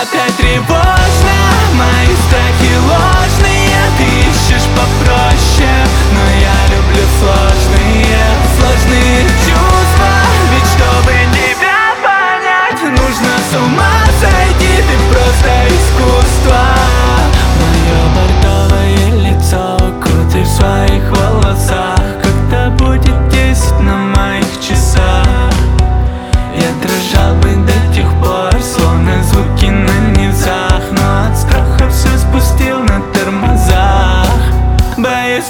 опять тревожно, мои страхи ложные. Ты ищешь попроще, но я люблю сложные чувства. Ведь чтобы тебя понять, нужно с ума сойти. Ты просто искусство. Мое бордовое лицо укутай в своих волосах. Когда будет 10 на моих часах, я дрожал бы до тех пор, словно звуки на низах. Но от страха все спустил на тормозах. Боюсь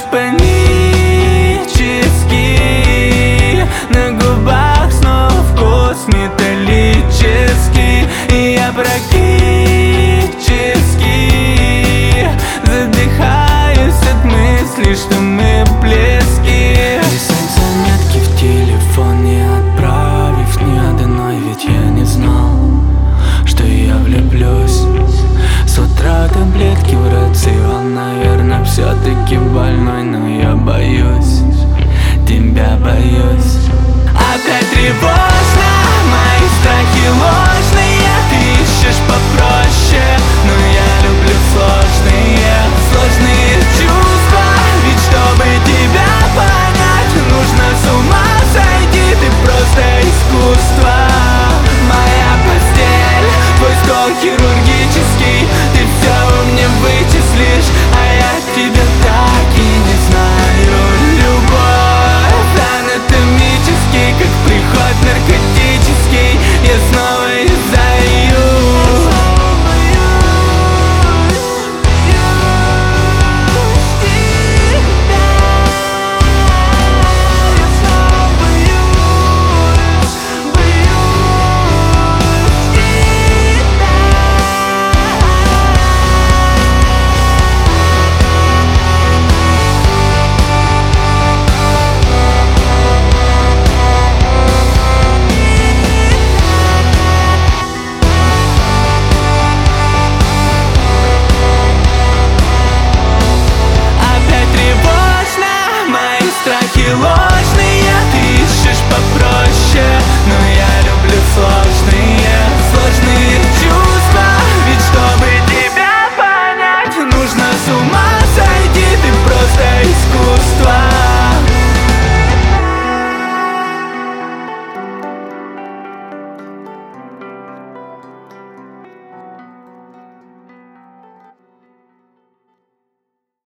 панически, на губах снова вкус металлический. И я практически задыхаюсь от мысли, что мы близки. Писать заметки в телефон, не отправив ни одной, ведь я не знал, что я влюблюсь. С утра таблетки в рацион, наверное, все-таки больной, но я боюсь, тебя боюсь.